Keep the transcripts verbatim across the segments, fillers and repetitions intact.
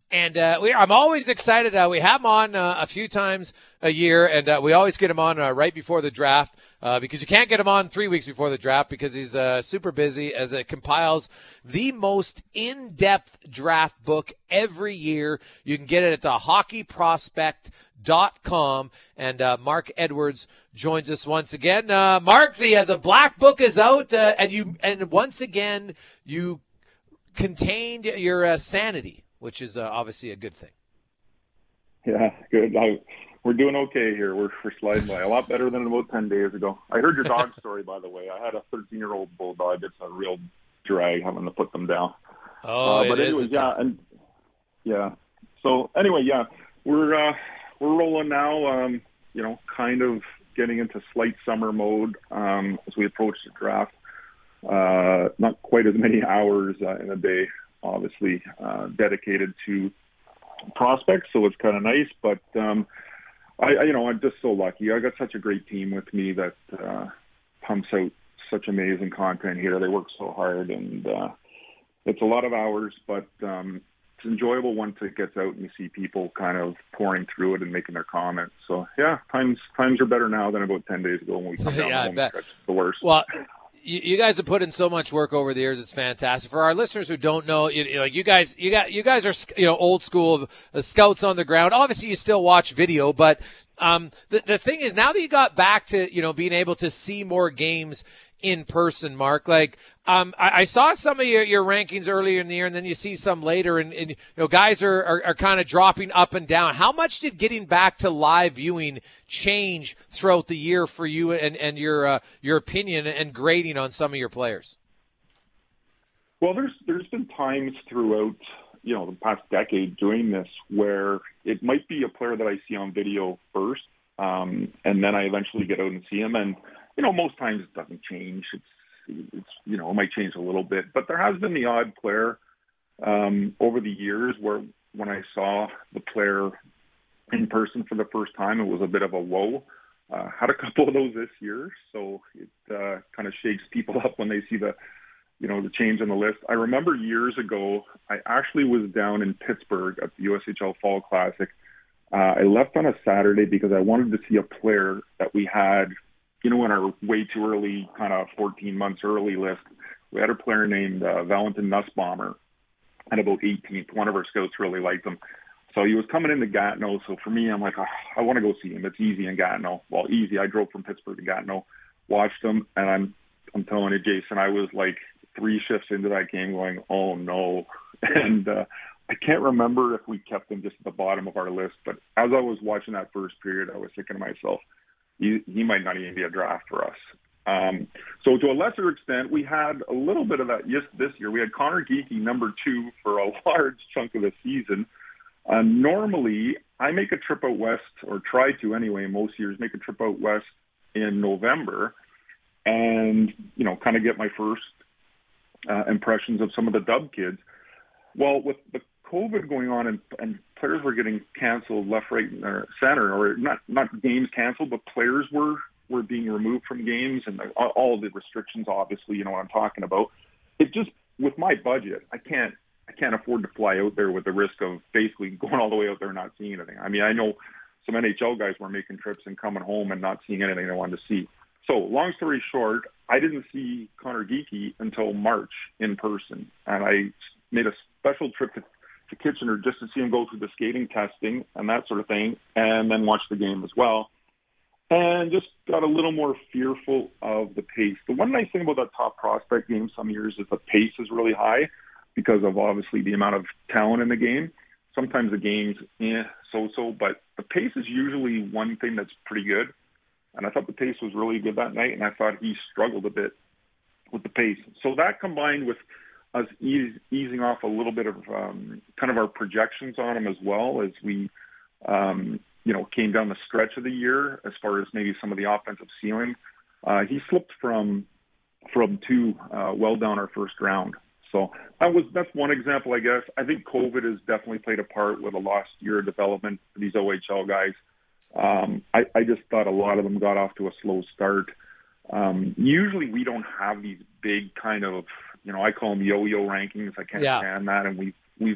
And uh, we, I'm always excited. Uh, we have him on uh, a few times a year, and uh, we always get him on uh, right before the draft uh, because you can't get him on three weeks before the draft because he's uh, super busy as it compiles the most in-depth draft book every year. You can get it at the hockey prospect dot com, and uh, Mark Edwards joins us once again. Uh, Mark, the uh, the black book is out, uh, and you and once again you contained your uh, sanity, which is uh, obviously a good thing. Yeah, good. I, we're doing okay here. We're, we're sliding by. A lot better than about ten days ago. I heard your dog story, by the way. I had a thirteen-year-old bulldog. It's a real drag having to put them down. Oh, uh, but it anyways, is yeah, and yeah. So anyway, yeah, we're uh, we're rolling now. Um, you know, kind of getting into slight summer mode um, as we approach the draft. Uh, not quite as many hours uh, in a day, obviously, uh, dedicated to prospects, so it's kind of nice. But um, I, I, you know, I'm just so lucky. I got such a great team with me that uh, pumps out such amazing content here. They work so hard, and uh, it's a lot of hours, but um, it's enjoyable once it gets out and you see people kind of pouring through it and making their comments. So yeah, times times are better now than about ten days ago when we come down yeah, the home stretch. It's the worst. Well, you, you guys have put in so much work over the years. It's fantastic. For our listeners who don't know, you, you, like you guys, you got you guys are you know old school uh, scouts on the ground. Obviously, you still watch video, but um, the the thing is now that you got back to you know being able to see more games in person, Mark, like um, I, I saw some of your, your rankings earlier in the year, and then you see some later, and, and you know guys are, are, are kind of dropping up and down. How much did getting back to live viewing change throughout the year for you and, and your uh, your opinion and grading on some of your players? Well, there's there's been times throughout you know the past decade doing this where it might be a player that I see on video first, um, and then I eventually get out and see him, and you know, most times it doesn't change. It's, it's, you know, it might change a little bit, but there has been the odd player um, over the years where when I saw the player in person for the first time, it was a bit of a whoa. Uh, had a couple of those this year, so it uh, kind of shakes people up when they see the, you know, the change on the list. I remember years ago, I actually was down in Pittsburgh at the U S H L Fall Classic. Uh, I left on a Saturday because I wanted to see a player that we had you know, in our way too early, kind of fourteen months early list. We had a player named uh, Valentin Nussbaumer at about eighteenth. One of our scouts really liked him. So he was coming into Gatineau. So for me, I'm like, oh, I want to go see him. It's easy in Gatineau. Well, easy. I drove from Pittsburgh to Gatineau, watched him, and I'm I'm telling you, Jason, I was like three shifts into that game going, oh, no. And uh, I can't remember if we kept him just at the bottom of our list. But as I was watching that first period, I was thinking to myself, He, he might not even be a draft for us. Um, so to a lesser extent, we had a little bit of that yes, this year. We had Connor Geekie, number two, for a large chunk of the season. Uh, normally, I make a trip out west, or try to anyway, most years, make a trip out west in November and, you know, kind of get my first uh, impressions of some of the Dub kids. Well, with the COVID going on and, and players were getting canceled left, right, and center, or not not games canceled, but players were, were being removed from games and the, all the restrictions, obviously, you know what I'm talking about. It just, with my budget, I can't I can't afford to fly out there with the risk of basically going all the way out there and not seeing anything. I mean, I know some N H L guys were making trips and coming home and not seeing anything they wanted to see. So long story short, I didn't see Connor Geekie until March in person, and I made a special trip to to Kitchener just to see him go through the skating testing and that sort of thing, and then watch the game as well. And just got a little more fearful of the pace. The one nice thing about that top prospect game some years is the pace is really high because of obviously the amount of talent in the game. Sometimes the game's eh, so-so, but the pace is usually one thing that's pretty good. And I thought the pace was really good that night, and I thought he struggled a bit with the pace. So that combined with us ease, easing off a little bit of um, kind of our projections on him as well as we, um, you know, came down the stretch of the year as far as maybe some of the offensive ceiling. Uh, he slipped from from two uh, well down our first round. So that was that's one example, I guess. I think COVID has definitely played a part with a lost year of development for these O H L guys. Um, I, I just thought a lot of them got off to a slow start. Um, usually we don't have these big kind of, you know, I call them yo-yo rankings. I can't yeah. stand that. And we've, we've,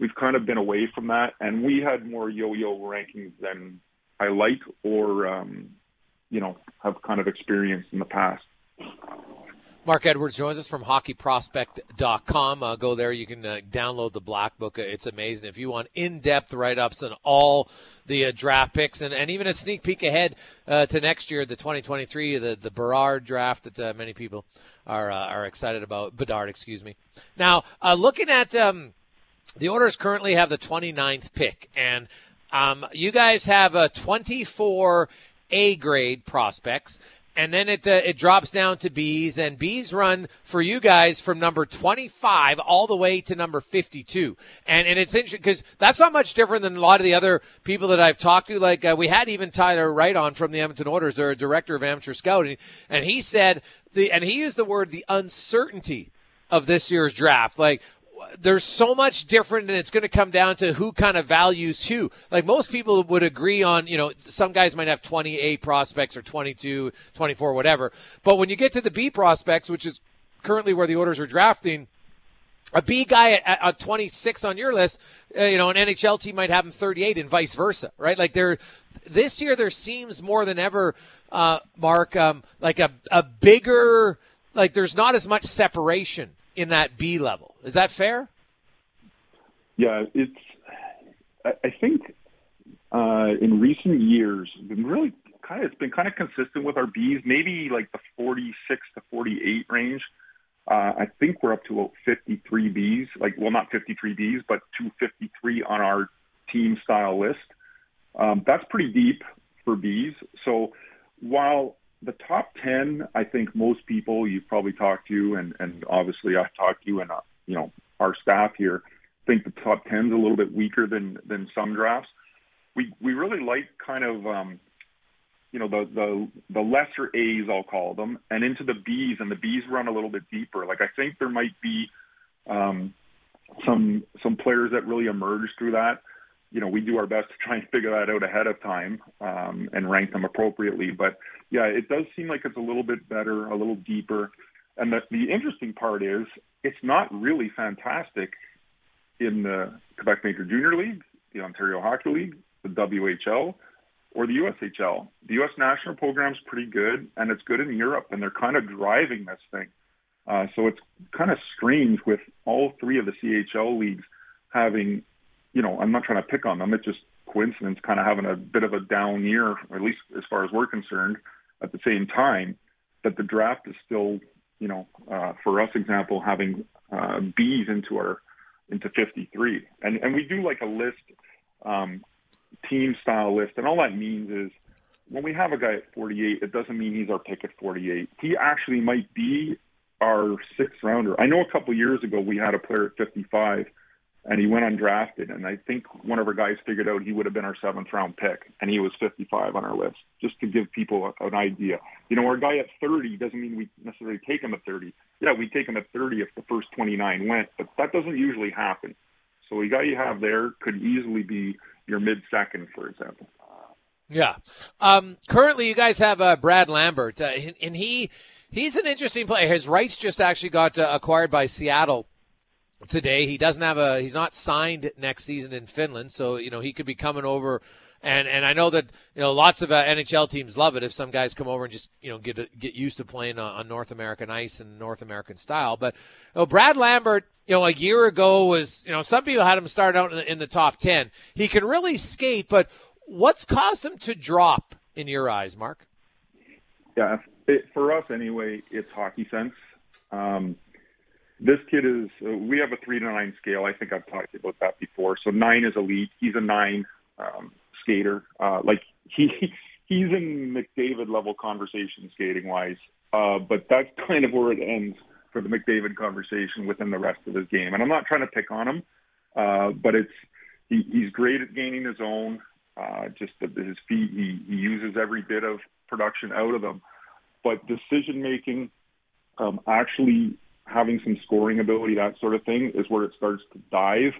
we've kind of been away from that, and we had more yo-yo rankings than I like or, um, you know, have kind of experienced in the past. Mark Edwards joins us from hockey prospect dot com. Uh, go there. You can uh, download the Black Book. It's amazing. If you want in-depth write-ups on all the uh, draft picks and, and even a sneak peek ahead uh, to next year, the twenty twenty-three, the, the Berard draft that uh, many people are uh, are excited about. Bedard, excuse me. Now, uh, looking at um, the Oilers currently have the twenty-ninth pick, and um, you guys have a twenty-four A-grade prospects. And then it uh, it drops down to B's, and B's run for you guys from number twenty-five all the way to number fifty-two. And and it's interesting because that's not much different than a lot of the other people that I've talked to. Like uh, we had even Tyler Wright on from the Edmonton Oilers, their director of amateur scouting, and he said the and he used the word the uncertainty of this year's draft. Like, there's so much different, and it's going to come down to who kind of values who. Like, most people would agree on, you know, some guys might have twenty-eight prospects or twenty-two, twenty-four, whatever. But when you get to the B prospects, which is currently where the Oilers are drafting, a B guy at, at twenty-six on your list, uh, you know, an N H L team might have him thirty-eight and vice versa, right? Like, there, this year there seems more than ever, uh, Mark, um, like a, a bigger, like there's not as much separation in that B level. Is that fair? Yeah, it's, I, I think uh, in recent years, been really kind of, it's been kind of consistent with our Bs, maybe like the forty-six to forty-eight range. Uh, I think we're up to about fifty-three Bs, like, well, not fifty-three Bs, but two fifty-three on our team style list. Um, that's pretty deep for Bs. So while the top ten, I think most people you've probably talked to, and, and obviously I've talked to, and, uh, you know, our staff here think the top ten is a little bit weaker than, than some drafts. We, we really like kind of, um, you know, the, the, the lesser A's, I'll call them, and into the B's, and the B's run a little bit deeper. Like, I think there might be um, some, some players that really emerge through that. You know, we do our best to try and figure that out ahead of time um, and rank them appropriately. But, yeah, it does seem like it's a little bit better, a little deeper. And the, the interesting part is it's not really fantastic in the Quebec Major Junior League, the Ontario Hockey League, the W H L, or the U S H L. The U S national program's pretty good, and it's good in Europe, and they're kind of driving this thing. Uh, so it's kind of strange with all three of the C H L leagues having, you know, I'm not trying to pick on them. It's just coincidence, kind of having a bit of a down year, or at least as far as we're concerned, at the same time that the draft is still, you know, uh, for us, example, having uh, Bs into our, into fifty-three. And, and we do like a list, um, team style list. And all that means is when we have a guy at forty-eight, it doesn't mean he's our pick at forty-eight. He actually might be our sixth rounder. I know a couple of years ago we had a player at fifty-five, and he went undrafted, and I think one of our guys figured out he would have been our seventh round pick, and he was fifty-five on our list, just to give people an idea. You know, our guy at thirty doesn't mean we necessarily take him at thirty. Yeah, we take him at thirty if the first twenty-nine went, but that doesn't usually happen. So the guy you have there could easily be your mid-second, for example. Yeah. Um, currently, you guys have uh, Brad Lambert, uh, and, and he he's an interesting player. His rights just actually got uh, acquired by Seattle today. He doesn't have a he's not signed next season in Finland, so you know he could be coming over, and and I know that you know lots of uh, N H L teams love it if some guys come over and just you know get get used to playing on, on North American ice and North American style. But you know, Brad Lambert, you know, a year ago was you know some people had him start out in the, in the top ten. He can really skate, but what's caused him to drop in your eyes, Mark? Yeah, it, for us anyway, it's hockey sense. Um, This kid is, uh, we have a three to nine scale. I think I've talked about that before. So nine is elite. He's a nine um, skater. Uh, like he, he's in McDavid level conversation skating wise. Uh, but that's kind of where it ends for the McDavid conversation within the rest of his game. And I'm not trying to pick on him, uh, but it's, he, he's great at gaining his own, uh, just the, his feet. He, he uses every bit of production out of them, but decision making, um, actually, having some scoring ability, that sort of thing, is where it starts to dive.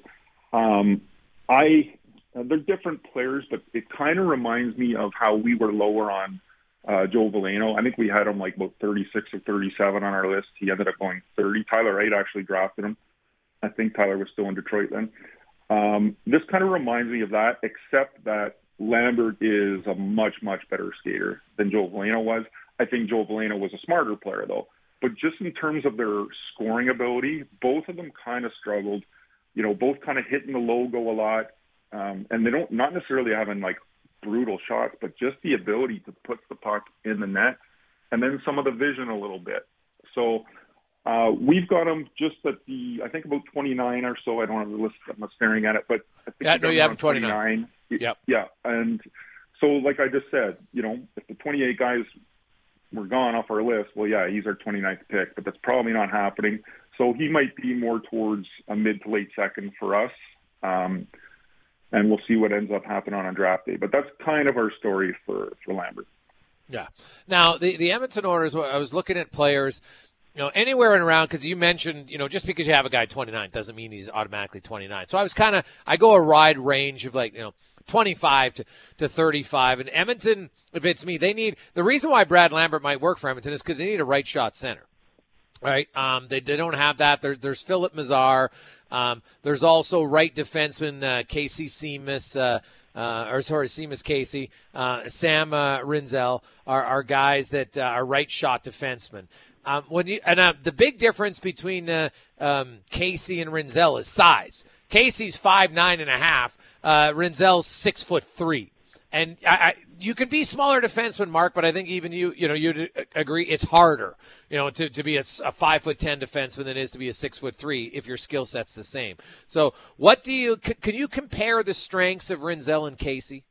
Um, I, they're different players, but it kind of reminds me of how we were lower on uh, Joe Veleno. I think we had him like about thirty-six or thirty-seven on our list. He ended up going thirty. Tyler Wright actually drafted him. I think Tyler was still in Detroit then. Um, this kind of reminds me of that, except that Lambert is a much, much better skater than Joe Veleno was. I think Joe Veleno was a smarter player, though. But just in terms of their scoring ability, both of them kind of struggled. You know, both kind of hitting the logo a lot. Um, and they don't, not necessarily having like brutal shots, but just the ability to put the puck in the net, and then some of the vision a little bit. So uh, we've got them just at the, I think about twenty-nine or so. I don't have the list. I'm not staring at it, but I think yeah, no, you have twenty-nine. Yep. Yeah, and so like I just said, you know, if the twenty-eight guys were gone off our list, well, yeah, he's our twenty-ninth pick, but that's probably not happening. So he might be more towards a mid to late second for us. Um, and we'll see what ends up happening on draft day. But that's kind of our story for, for Lambert. Yeah. Now, the, the Edmonton Oilers, I was looking at players, you know, anywhere and around, because you mentioned, you know, just because you have a guy twenty-nine doesn't mean he's automatically twenty-nine. So I was kind of, I go a wide range of like, you know, twenty-five to, to thirty-five. And Edmonton, if it's me, they need, the reason why Brad Lambert might work for Edmonton is because they need a right shot center. Right? Um, they, they don't have that. There, there's Philip Mazar. Um, there's also right defenseman uh, Casey Seamus, uh, uh, or sorry, Seamus Casey, uh, Sam uh, Rinzel are, are guys that uh, are right shot defensemen. Um, when you and uh, the big difference between uh, um, Casey and Rinzel is size. Casey's five nine and a half. Uh, Rinzel's six foot three. And I, I, you can be smaller defenseman, Mark, but I think even you, you know, you'd agree it's harder, you know, to, to be a, a five foot ten defenseman than it is to be a six foot three if your skill set's the same. So, what do you c- can you compare the strengths of Rinzel and Casey?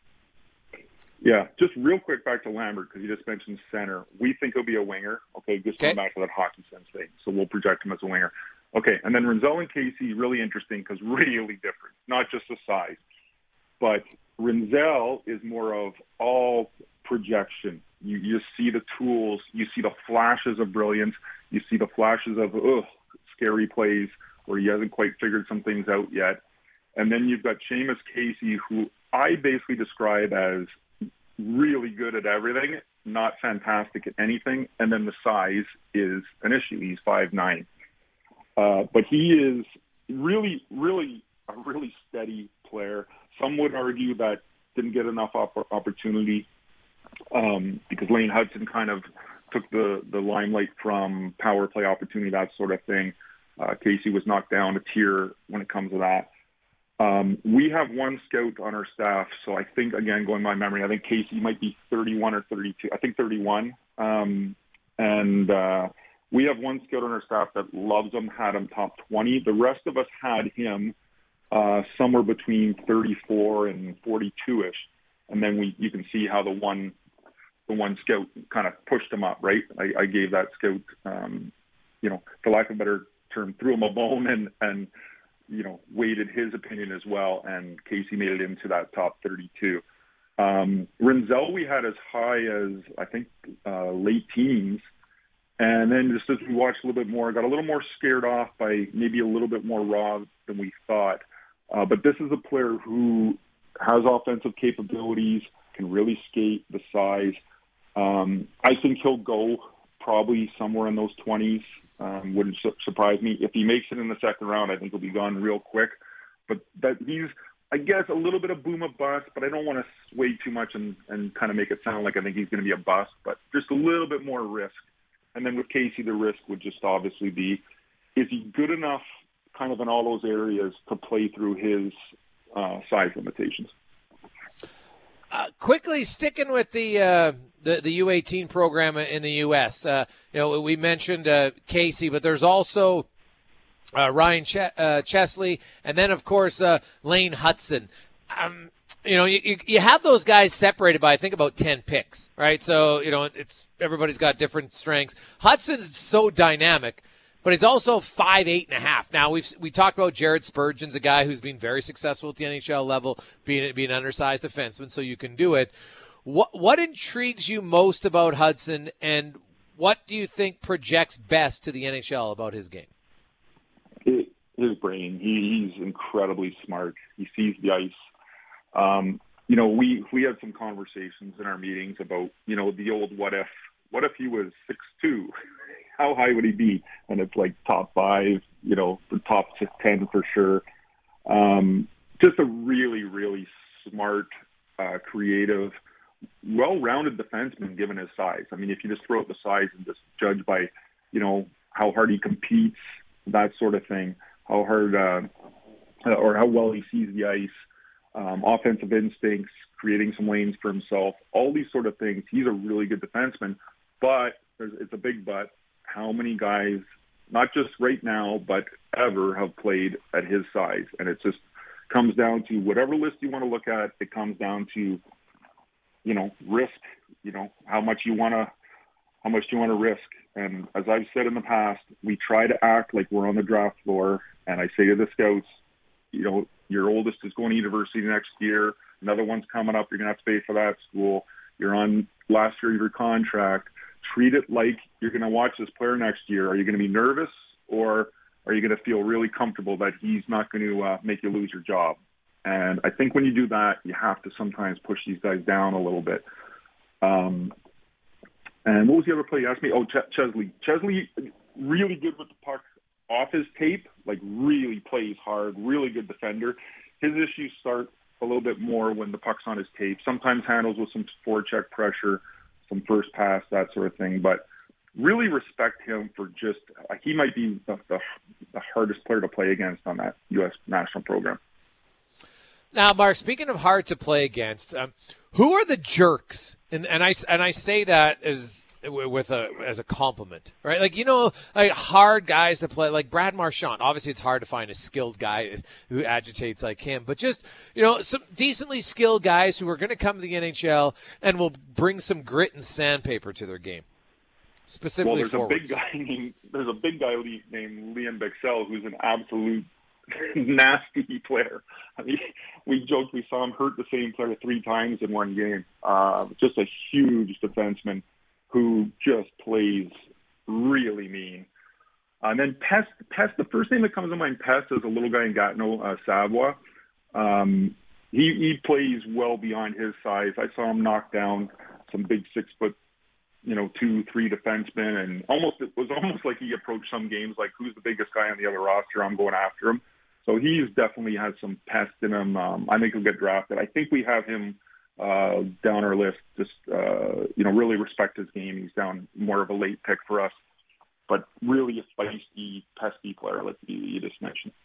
Yeah, just real quick back to Lambert because you just mentioned center. We think he'll be a winger. Okay, just going okay. back to that hockey sense thing. So we'll project him as a winger. Okay, and then Rinzel and Casey, really interesting because really different, not just the size, but Rinzel is more of all projection. You, you see the tools, you see the flashes of brilliance, you see the flashes of ugh, scary plays where he hasn't quite figured some things out yet. And then you've got Seamus Casey, who I basically describe as really good at everything, not fantastic at anything. And then the size is an issue. He's five nine. Uh, but he is really, really a really steady player. Some would argue that didn't get enough op- opportunity um, because Lane Hudson kind of took the, the limelight from power play opportunity, that sort of thing. Uh, Casey was knocked down a tier when it comes to that. Um, we have one scout on our staff, so I think, again, going by memory, I think Casey might be thirty-one or thirty-two. I think thirty-one. Um, and uh, we have one scout on our staff that loves him, had him top twenty. The rest of us had him uh, somewhere between thirty-four and forty-two-ish. And then we, you can see how the one, the one scout kind of pushed him up, right? I, I gave that scout, um, you know, for lack of a better term, threw him a bone and, and, you know, weighted his opinion as well, and Casey made it into that top thirty-two. Um, Rinzel we had as high as, I think, uh, late teens, and then just as we watched a little bit more, got a little more scared off by maybe a little bit more raw than we thought. Uh, but this is a player who has offensive capabilities, can really skate, the size. Um, I think he'll go probably somewhere in those twenties. Um, wouldn't su- surprise me. If he makes it in the second round, I think he'll be gone real quick. But that he's, I guess, a little bit of boom or bust, but I don't want to sway too much and, and kind of make it sound like I think he's going to be a bust, but just a little bit more risk. And then with Casey, the risk would just obviously be, is he good enough kind of in all those areas to play through his uh, size limitations? Uh, quickly sticking with the uh, the the U eighteen program in the U S. Uh, you know, we mentioned uh, Casey, but there's also uh, Ryan Ch- uh, Chesley, and then of course uh, Lane Hudson. Um, you know, you, you have those guys separated by I think about ten picks, right? So you know, it's everybody's got different strengths. Hudson's so dynamic. But he's also five eight and a half. Now we've we talked about Jared Spurgeon's a guy who's been very successful at the N H L level, being being an undersized defenseman, so you can do it. What what intrigues you most about Hudson, and what do you think projects best to the N H L about his game? His brain. He, he's incredibly smart. He sees the ice. Um, you know, we we had some conversations in our meetings about, you know, the old what if. What if he was six two? How high would he be? And it's like top five, you know, the top ten for sure. Um, just a really, really smart, uh, creative, well-rounded defenseman given his size. I mean, if you just throw out the size and just judge by, you know, how hard he competes, that sort of thing, how hard uh, or how well he sees the ice, um, offensive instincts, creating some lanes for himself, all these sort of things. He's a really good defenseman, but there's, it's a big but. How many guys, not just right now, but ever have played at his size? And it just comes down to whatever list you want to look at. It comes down to, you know, risk, you know, how much you want to, how much do you want to risk? And as I've said in the past, we try to act like we're on the draft floor. And I say to the scouts, you know, your oldest is going to university next year. Another one's coming up. You're going to have to pay for that school. You're on last year of your contract. Treat it like you're going to watch this player next year. Are you going to be nervous, or are you going to feel really comfortable that he's not going to uh, make you lose your job? And I think when you do that, you have to sometimes push these guys down a little bit. Um, and what was the other play you asked me? Oh, Ch- Chesley. Chesley, really good with the puck off his tape, like really plays hard, really good defender. His issues start a little bit more when the puck's on his tape. Sometimes handles with some forecheck pressure, some first pass, that sort of thing. But really respect him for just, uh, he might be the, the, the hardest player to play against on that U S national program. Now, Mark, speaking of hard to play against, um, who are the jerks? And and I and I say that as with a as a compliment, right? Like, you know, like hard guys to play, like Brad Marchand. Obviously, it's hard to find a skilled guy who agitates like him, but just, you know, some decently skilled guys who are going to come to the N H L and will bring some grit and sandpaper to their game. Specifically, well, there's forwards. a big guy named there's a big guy named Liam Bexell who's an absolute nasty player. I mean, we joked we saw him hurt the same player three times in one game. Uh, just a huge defenseman who just plays really mean. Uh, and then Pest, Pest, the first name that comes to mind, Pest, is a little guy in Gatineau, uh, Savoie. Um, he, he plays well beyond his size. I saw him knock down some big six foot, you know, two, three defensemen, and almost it was almost like he approached some games like, who's the biggest guy on the other roster? I'm going after him. So he's definitely has some pest in him. Um, I think he'll get drafted. I think we have him uh, down our list. Just uh, you know, really respect his game. He's down more of a late pick for us, but really a feisty, pesky player like you, you just mentioned.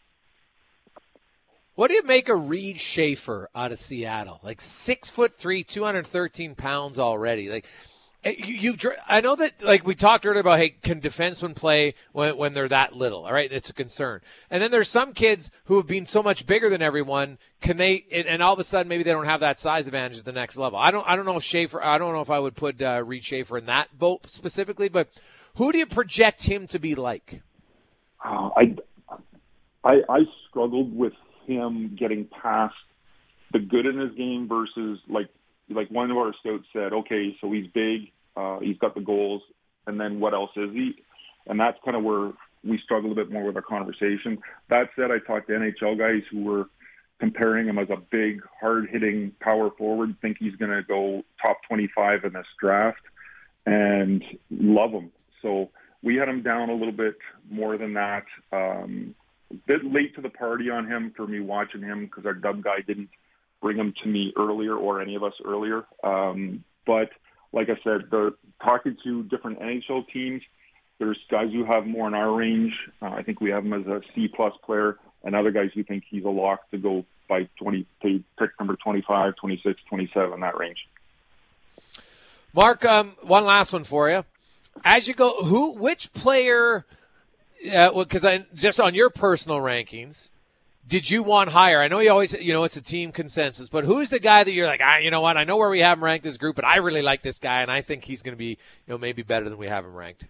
What do you make of Reed Schaefer out of Seattle? Like six foot three, two hundred thirteen pounds already. Like. You, you've, I know that, like we talked earlier about, hey, can defensemen play when, when they're that little? All right, it's a concern. And then there's some kids who have been so much bigger than everyone. Can they? And all of a sudden, maybe they don't have that size advantage at the next level. I don't. I don't know if Schaefer. I don't know if I would put uh, Reed Schaefer in that boat specifically. But who do you project him to be like? Uh, I, I, I struggled with him getting past the good in his game versus like. Like one of our scouts said, okay, so he's big, uh, he's got the goals, and then what else is he? And that's kind of where we struggle a bit more with our conversation. That said, I talked to N H L guys who were comparing him as a big, hard-hitting power forward, think he's going to go top twenty-five in this draft, and love him. So we had him down a little bit more than that. Um, a bit late to the party on him for me watching him because our dub guy didn't bring him to me earlier or any of us earlier. Um, but like I said, the, talking to different N H L teams, there's guys who have more in our range. Uh, I think we have him as a C-plus player, and other guys who think he's a lock to go by twenty, pick number twenty-five, twenty-six, twenty-seven, that range. Mark, um, one last one for you. As you go, who, which player, uh, well, because I just on your personal rankings, did you want higher? I know you always, you know, it's a team consensus, but who's the guy that you're like, ah, you know what? I know where we have him ranked this group, but I really like this guy, and I think he's going to be, you know, maybe better than we have him ranked.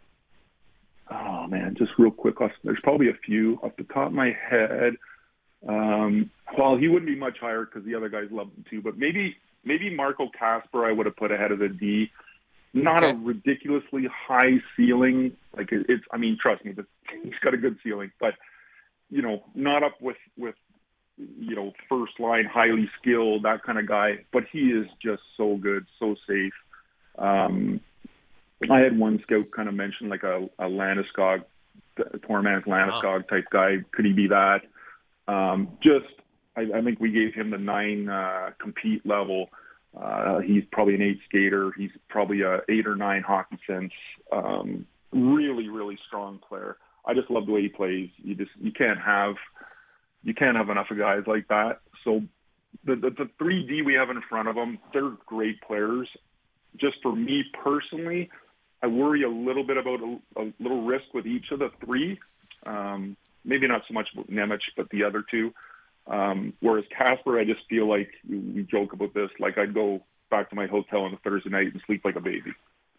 Oh man, just real quick. There's probably a few off the top of my head. Um, well, he wouldn't be much higher because the other guys love him too, but maybe maybe Marco Kasper I would have put ahead of the D. Not okay. A ridiculously high ceiling. Like it's, I mean, trust me, he's got a good ceiling, but. You know, not up with, with, you know, first line, highly skilled, that kind of guy, but he is just so good, so safe. Um, I had one scout kind of mention like a, a Landeskog, Tormans Landeskog type guy. Could he be that? Um, just, I, I think we gave him the nine uh, compete level. Uh, he's probably an eight skater. He's probably a eight or nine hockey sense. Um, really, really strong player. I just love the way he plays. You just you can't have you can't have enough of guys like that. So the the, the three D we have in front of them, they're great players. Just for me personally, I worry a little bit about a, a little risk with each of the three. Um, maybe not so much with Nemec, but the other two. Um, whereas Casper, I just feel like we joke about this. Like I'd go back to my hotel on a Thursday night and sleep like a baby.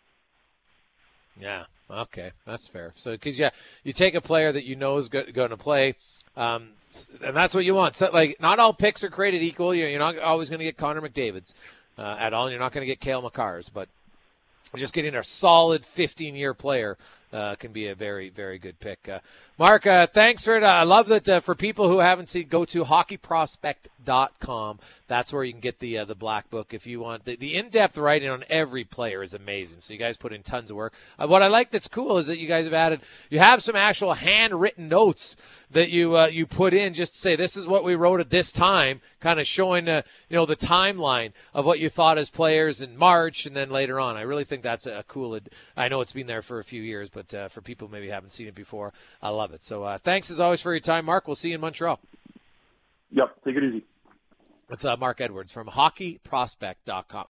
Yeah. Okay, that's fair. So, because yeah, you take a player that you know is go- going to play, um, and that's what you want. So, like, not all picks are created equal. You're, you're not always going to get Connor McDavid's uh, at all. And you're not going to get Cale Makar's, but just getting a solid fifteen-year player uh, can be a very, very good pick. Uh, Mark, uh, thanks for it. I love that uh, for people who haven't seen, go to hockey prospect dot com. That's where you can get the uh, the black book if you want. The, the in-depth writing on every player is amazing. So you guys put in tons of work. Uh, what I like that's cool is that you guys have added, you have some actual handwritten notes that you uh, you put in just to say this is what we wrote at this time, kind of showing uh, you know the timeline of what you thought as players in March and then later on. I really think that's a, a cool. Ad- I know it's been there for a few years, but uh, for people who maybe haven't seen it before, I love it. So uh, thanks as always for your time, Mark. We'll see you in Montreal. Yep, take it easy. It's uh, Mark Edwards from hockey prospect dot com.